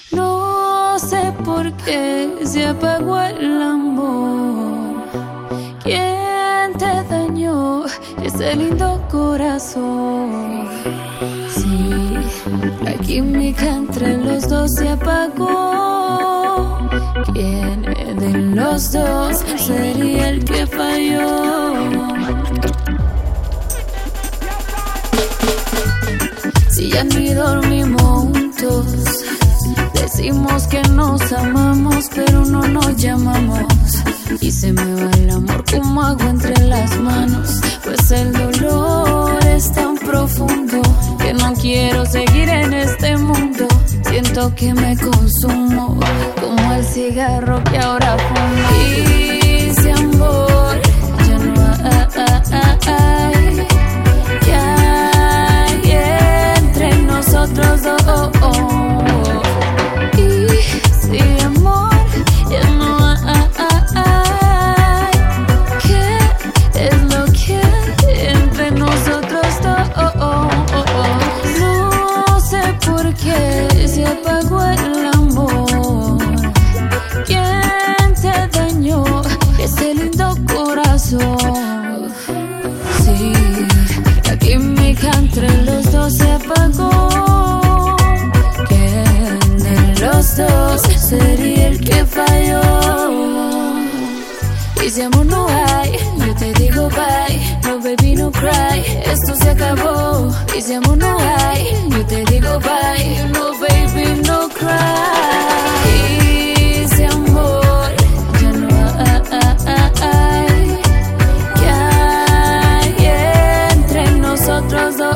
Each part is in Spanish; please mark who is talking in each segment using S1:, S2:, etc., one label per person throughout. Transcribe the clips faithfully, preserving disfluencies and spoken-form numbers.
S1: No sé por qué se apagó el amor. ¿Quién te dañó ese lindo corazón? Sí, la química entre los dos se apagó. ¿Quién de los dos sería el que falló? Si ya ni dormimos juntos, decimos que nos amamos, pero no nos llamamos. Y se me va el amor como agua entre las manos, pues el dolor es tan profundo que no quiero seguir en este mundo. Siento que me consumo como el cigarro que ahora fumo. Y ese amor ya no hay, que hay entre nosotros dos. Se apagó el amor. ¿Quién te dañó ese lindo corazón? Sí, la química entre los dos se apagó. ¿Quién de los dos sería el que falló? Y si amor no hay, yo te digo bye. No baby, no cry, esto se acabó. Y si amor no hay, yo te digo bye. No baby, no cry. Y si amor ya no hay, que hay entre nosotros dos.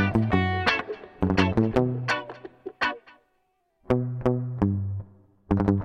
S2: Thank you.